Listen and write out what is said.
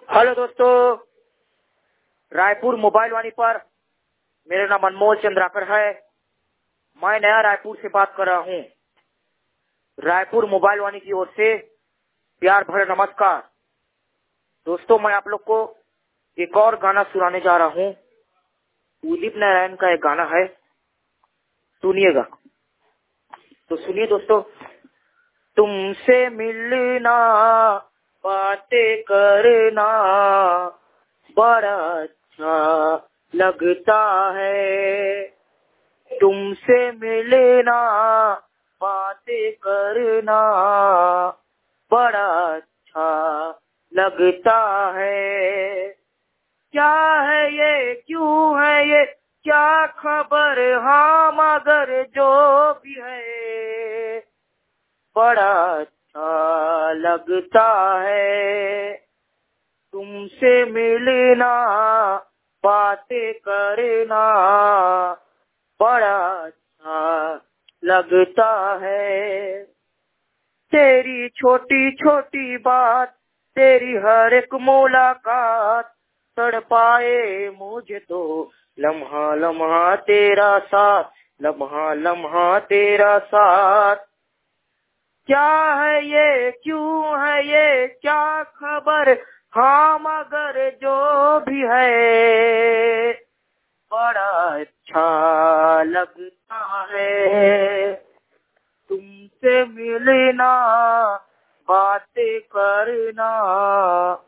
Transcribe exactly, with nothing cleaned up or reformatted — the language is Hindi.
हेलो दोस्तों, रायपुर मोबाइल वाणी पर मेरा नाम अनमोल चंद्राकर है। मैं नया रायपुर से बात कर रहा हूँ। रायपुर मोबाइल वाणी की ओर से प्यार भरा नमस्कार। दोस्तों, मैं आप लोग को एक और गाना सुनाने जा रहा हूँ। उदित नारायण का एक गाना है, सुनिएगा। तो सुनिए दोस्तों। तुमसे मिलना, बातें करना बड़ा अच्छा लगता है। तुमसे मिलना, बातें करना बड़ा अच्छा लगता है। क्या है ये, क्यों है ये, क्या खबर, हाँ मगर जो भी है बड़ा अच्छा लगता है। तुमसे मिलना, बातें करना बड़ा अच्छा लगता है। तेरी छोटी छोटी बात, तेरी हर एक मुलाकात तड़पाए मुझे तो लम्हा लम्हा तेरा साथ, लम्हा लम्हा तेरा साथ। क्या है ये, क्यों है ये, क्या खबर, हाँ मगर जो भी है बड़ा अच्छा लगता है। तुमसे मिलना, बातें करना